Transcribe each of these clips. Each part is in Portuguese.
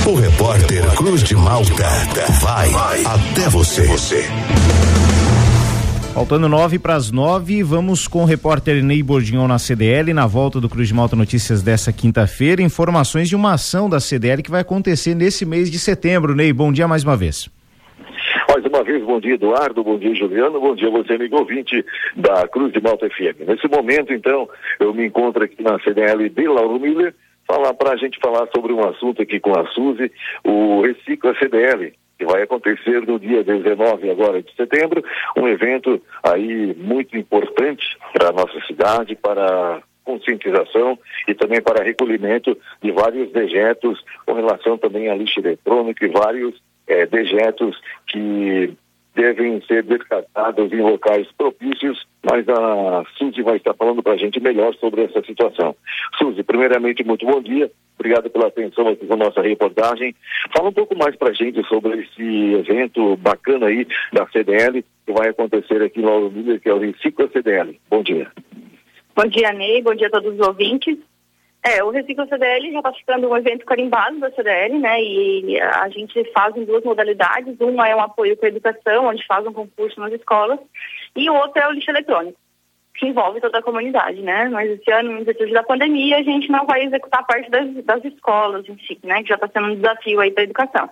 O repórter Cruz de Malta vai até você. Faltando 8:09, vamos com o repórter Ney Bordignon na CDL, na volta do Cruz de Malta Notícias dessa quinta-feira, informações de uma ação da CDL que vai acontecer nesse mês de setembro. Ney, bom dia mais uma vez. Mais uma vez, bom dia, Eduardo, bom dia, Juliano, bom dia você, amigo ouvinte da Cruz de Malta FM. Nesse momento, então, eu me encontro aqui na CDL de Lauro Miller, para a gente falar sobre um assunto aqui com a Suzy, o Recicla CDL, que vai acontecer no dia 19 agora de setembro, um evento aí muito importante para a nossa cidade, para conscientização e também para recolhimento de vários dejetos com relação também a lixo eletrônico e vários dejetos que devem ser descartados em locais propícios, mas a Suzy vai estar falando para a gente melhor sobre essa situação. Suzy, primeiramente, muito bom dia, obrigado pela atenção aqui com nossa reportagem. Fala um pouco mais para a gente sobre esse evento bacana aí da CDL, que vai acontecer aqui em Lauro Miller, que é o Recicla CDL. Bom dia. Bom dia, Ney, bom dia a todos os ouvintes. O Recicla CDL já está ficando um evento carimbado da CDL, né? E a gente faz em duas modalidades. Uma é um apoio com a educação, onde faz um concurso nas escolas, e o outro é o lixo eletrônico, que envolve toda a comunidade, né? Mas esse ano, em virtude da pandemia, a gente não vai executar a parte das escolas em si, né? Que já está sendo um desafio aí para a educação.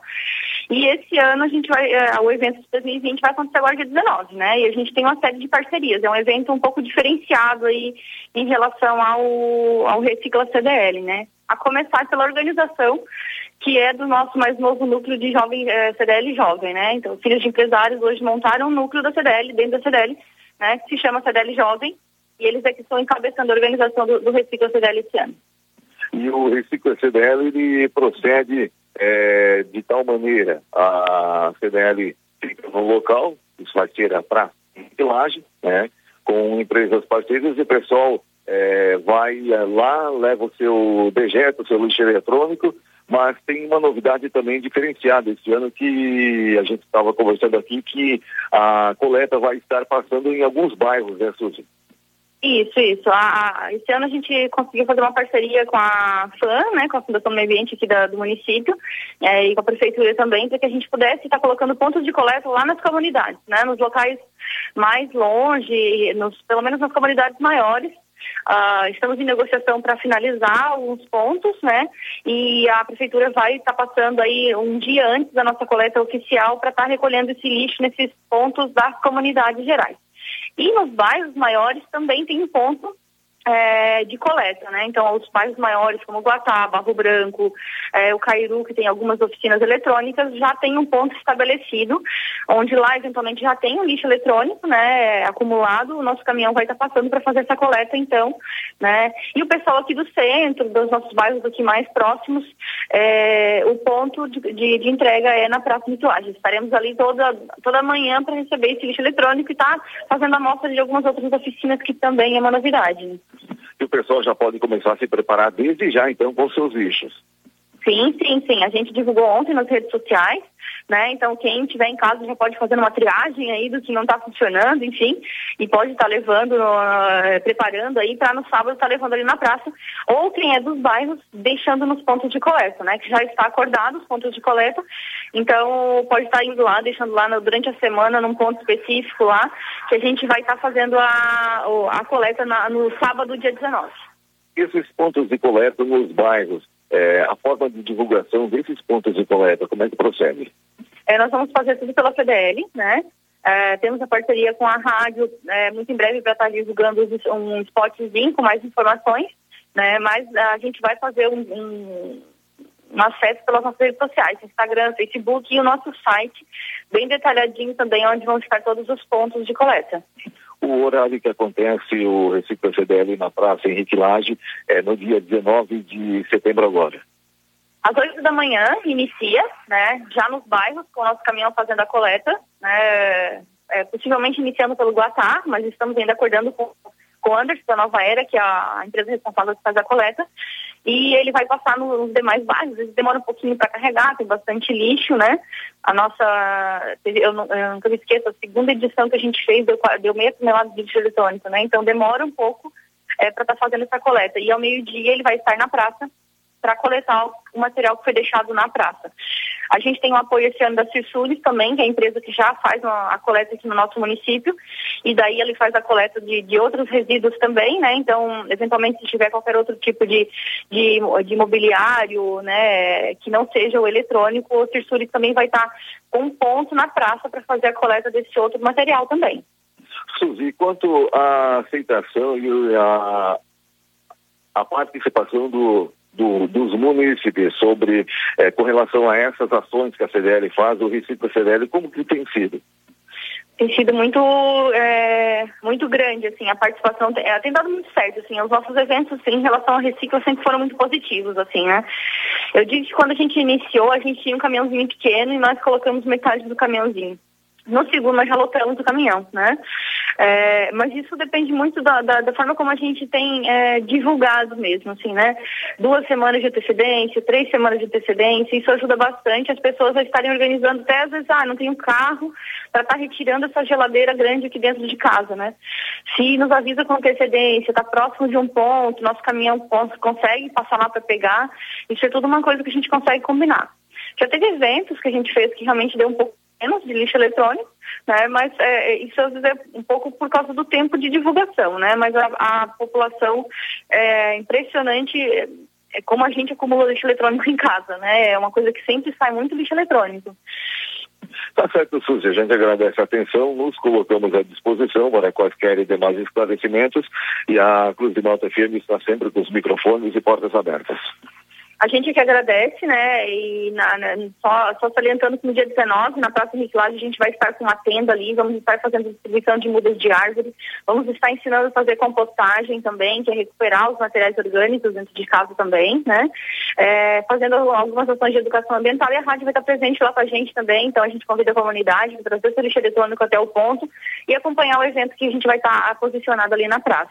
E esse ano a gente vai, o evento de 2020 vai acontecer agora dia 19, né? E a gente tem uma série de parcerias. É um evento um pouco diferenciado aí em relação ao Recicla CDL, né? A começar pela organização, que é do nosso mais novo núcleo de jovem, CDL Jovem, né? Então, filhos de empresários hoje montaram um núcleo da CDL, dentro da CDL, né? Que se chama CDL Jovem, e eles aqui estão encabeçando a organização do Recicla CDL esse ano. E o Recicla CDL, ele procede de tal maneira, a CDL fica no local, isso vai ser a praça de reciclagem, né, com empresas parceiras, e o pessoal vai lá, leva o seu dejeto, o seu lixo eletrônico, mas tem uma novidade também diferenciada esse ano que a gente estava conversando aqui, que a coleta vai estar passando em alguns bairros, né, Suzy? Isso. Esse ano a gente conseguiu fazer uma parceria com a FAM, né, com a Fundação Meio Ambiente aqui do município, e com a prefeitura também, para que a gente pudesse estar colocando pontos de coleta lá nas comunidades, né, nos locais mais longe, pelo menos nas comunidades maiores. Estamos em negociação para finalizar alguns pontos, né? E a prefeitura vai estar passando aí um dia antes da nossa coleta oficial para estar recolhendo esse lixo nesses pontos das comunidades gerais. E nos bairros maiores também tem um ponto de coleta, né? Então, os bairros maiores, como Guatá, Barro Branco, o Cairu, que tem algumas oficinas eletrônicas, já tem um ponto estabelecido, onde lá, eventualmente, já tem um lixo eletrônico, né, acumulado. O nosso caminhão vai estar passando para fazer essa coleta, então, né? E o pessoal aqui do centro, dos nossos bairros aqui mais próximos, o ponto de entrega é na Praça de Tuagens. Estaremos ali toda manhã para receber esse lixo eletrônico e tá fazendo a amostra de algumas outras oficinas, que também é uma novidade, né? E o pessoal já pode começar a se preparar desde já, então, com seus lixos. Sim. A gente divulgou ontem nas redes sociais, né? Então, quem estiver em casa já pode fazer uma triagem aí do que não está funcionando, enfim, e pode estar levando, preparando aí para no sábado estar levando ali na praça, ou quem é dos bairros, deixando nos pontos de coleta, né? Que já está acordado os pontos de coleta, então pode estar indo lá, deixando lá durante a semana num ponto específico lá, que a gente vai estar fazendo a coleta no sábado, dia 19. Esses pontos de coleta nos bairros, a forma de divulgação desses pontos de coleta, como é que procede? Nós vamos fazer tudo pela CDL, né? Temos a parceria com a rádio, muito em breve, para estar divulgando um spotzinho com mais informações, né? Mas a gente vai fazer um acesso pelas nossas redes sociais, Instagram, Facebook, e o nosso site, bem detalhadinho também, onde vão estar todos os pontos de coleta. O horário que acontece o Recicla CDL na Praça Henrique Lage é no dia 19 de setembro agora. Às 8 da manhã inicia, né, já nos bairros, com o nosso caminhão fazendo a coleta, né, possivelmente iniciando pelo Guatá, mas estamos ainda acordando com o Anderson da Nova Era, que é a empresa responsável por fazer a coleta, e ele vai passar nos demais bairros. Eles demoram um pouquinho para carregar, tem bastante lixo, né? A nossa, eu nunca me esqueço, a segunda edição que a gente fez deu meia tonelada de lixo eletrônico, né? Então demora um pouco para estar fazendo essa coleta. E ao meio-dia ele vai estar na praça para coletar o material que foi deixado na praça. A gente tem o apoio esse ano da Cirsulis também, que é a empresa que já faz a coleta aqui no nosso município, e daí ele faz a coleta de outros resíduos também, né? Então, eventualmente, se tiver qualquer outro tipo de mobiliário, né, que não seja o eletrônico, o Cirsulis também vai estar com um ponto na praça para fazer a coleta desse outro material também. Suzy, quanto à aceitação e a participação dos munícipes sobre, com relação a essas ações que a CDL faz, o Recicla CDL, como que tem sido? Tem sido muito grande, assim, a participação tem dado muito certo, assim, os nossos eventos, assim, em relação ao Recicla sempre foram muito positivos, assim, né? Eu digo que quando a gente iniciou, a gente tinha um caminhãozinho pequeno e nós colocamos metade do caminhãozinho. No segundo, nós já lotamos o caminhão, né? Mas isso depende muito da forma como a gente tem divulgado mesmo, assim, né? 2 semanas de antecedência, 3 semanas de antecedência, isso ajuda bastante as pessoas a estarem organizando, até às vezes, não tenho carro para estar retirando essa geladeira grande aqui dentro de casa, né? Se nos avisa com antecedência, está próximo de um ponto, nosso caminhão consegue passar lá para pegar, isso é tudo uma coisa que a gente consegue combinar. Já teve eventos que a gente fez que realmente deu um pouco menos de lixo eletrônico, né? Mas isso às vezes é um pouco por causa do tempo de divulgação, né? Mas a população é impressionante como a gente acumula lixo eletrônico em casa, né? É uma coisa que sempre sai muito lixo eletrônico. Tá certo, Suzy, a gente agradece a atenção, nos colocamos à disposição para quaisquer e demais esclarecimentos, e a Cruz de Malta FM está sempre com os microfones e portas abertas. A gente que agradece, né, e só salientando que no dia 19, na Praça Henrique Lage, a gente vai estar com uma tenda ali, vamos estar fazendo distribuição de mudas de árvore, vamos estar ensinando a fazer compostagem também, que é recuperar os materiais orgânicos dentro de casa também, né, fazendo algumas ações de educação ambiental, e a rádio vai estar presente lá com a gente também, então a gente convida a comunidade para trazer o lixo eletrônico até o ponto e acompanhar o evento que a gente vai estar posicionado ali na praça.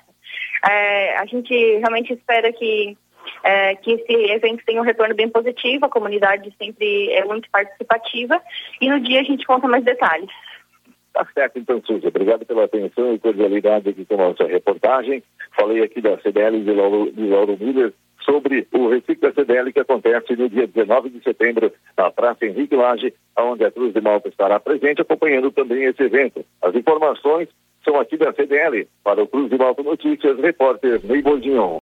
A gente realmente espera que esse evento tenha um retorno bem positivo, a comunidade sempre é muito participativa, e no dia a gente conta mais detalhes. Tá certo, então, Suzy, obrigado pela atenção e cordialidade aqui com a nossa reportagem. Falei aqui da CDL de Lauro Miller sobre o Recicla CDL que acontece no dia 19 de setembro na Praça Henrique Lage, onde a Cruz de Malta estará presente, acompanhando também esse evento. As informações são aqui da CDL. Para o Cruz de Malta Notícias, repórter Ney Bordinho.